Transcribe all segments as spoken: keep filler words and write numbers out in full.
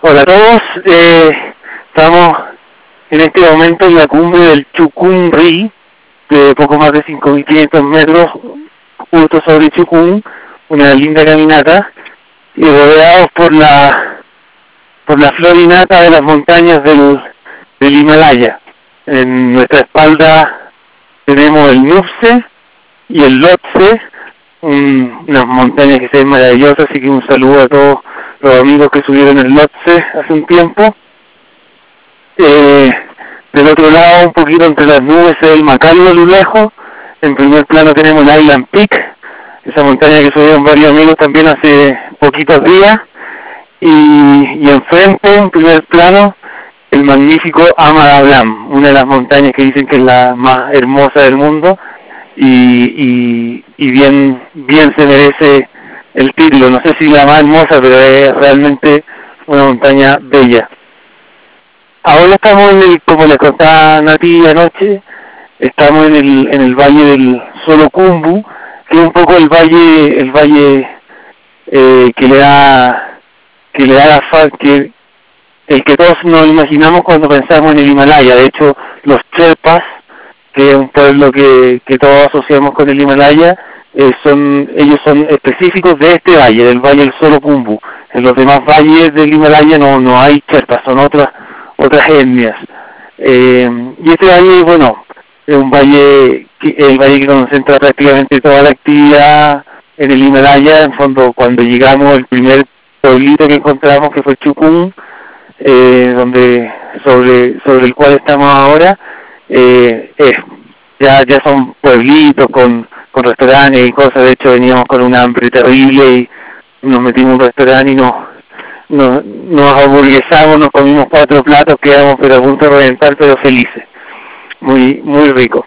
Hola a todos, eh, estamos en este momento en la cumbre del Chukun Ri, de poco más de cinco mil quinientos metros, justo sobre Chukun, una linda caminata, y rodeados por la por la flor y nata de las montañas del, del Himalaya. En nuestra espalda tenemos el Nuptse y el Lhotse, un, unas montañas que se ven maravillosas, así que un saludo a todos los amigos que subieron el Lhotse hace un tiempo. Eh, del otro lado, un poquito entre las nubes, el Macallo a lo lejos. En primer plano tenemos el Island Peak, esa montaña que subieron varios amigos también hace poquitos días. Y, y enfrente, en primer plano, el magnífico Ama Dablam, una de las montañas que dicen que es la más hermosa del mundo y, y, y bien, bien se merece el título. No sé si la más hermosa, pero es realmente una montaña bella. Ahora estamos en el, como les contaba Nati anoche, estamos en el, en el valle del Solokhumbu, que es un poco el valle, el valle eh, que le da que le da la fa que el que todos nos imaginamos cuando pensamos en el Himalaya. De hecho, los Sherpas, que es un pueblo que, que todos asociamos con el Himalaya, eh, son ellos son específicos de este valle, del valle del Solokhumbu. En los demás valles del Himalaya no no hay Sherpas, son otras otras etnias. Eh, y este valle, bueno, es un valle que, el valle que concentra prácticamente toda la actividad en el Himalaya. En fondo, cuando llegamos, el primer pueblito que encontramos, que fue Chukun, eh, donde sobre sobre el cual estamos ahora, eh, eh, ya ya son pueblitos con, con restaurantes y cosas. De hecho, veníamos con un hambre terrible y nos metimos en un restaurante y nos, nos, nos hamburguesamos, nos comimos cuatro platos, quedamos pero a punto de reventar, pero felices. Muy, muy rico.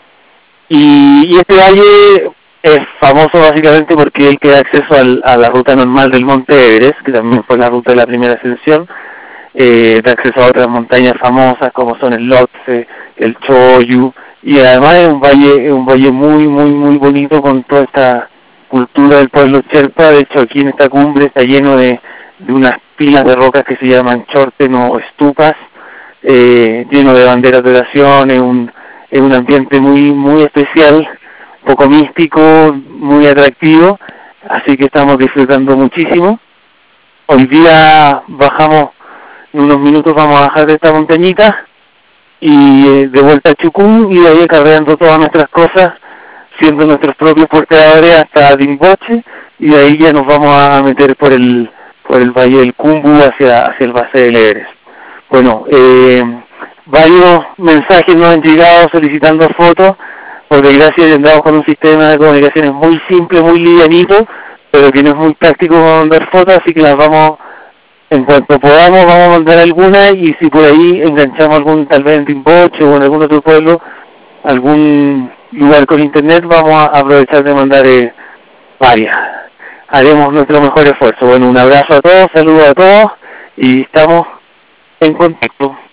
Y, y este valle es famoso básicamente porque él que da acceso al, a la ruta normal del Monte Everest, que también fue la ruta de la primera ascensión. Eh, da acceso a otras montañas famosas como son el Lhotse, el Choyu, y además es un valle, es un valle muy, muy, muy bonito con toda esta cultura del pueblo Sherpa. De hecho, aquí en esta cumbre está lleno de, de unas pilas de rocas que se llaman chorten o estupas, eh, lleno de banderas de oración. Es un, es un ambiente muy, muy especial, poco místico, muy atractivo, así que estamos disfrutando muchísimo. Hoy día bajamos, en unos minutos vamos a bajar de esta montañita y eh, de vuelta a Chukun, y de ahí cargando todas nuestras cosas, siendo nuestros propios portadores, hasta Rinpoche, y de ahí ya nos vamos a meter por el por el valle del Khumbu hacia, hacia el base del Everest. Bueno, eh, varios mensajes nos han llegado solicitando fotos. Por desgracia andamos con un sistema de comunicaciones muy simple, muy livianito, pero que no es muy práctico mandar fotos, así que las vamos, en cuanto podamos, vamos a mandar algunas, y si por ahí enganchamos algún, tal vez en Rinpoche o en algún otro pueblo, algún lugar con internet, vamos a aprovechar de mandar eh, varias. Haremos nuestro mejor esfuerzo. Bueno, un abrazo a todos, saludos a todos, y estamos en contacto.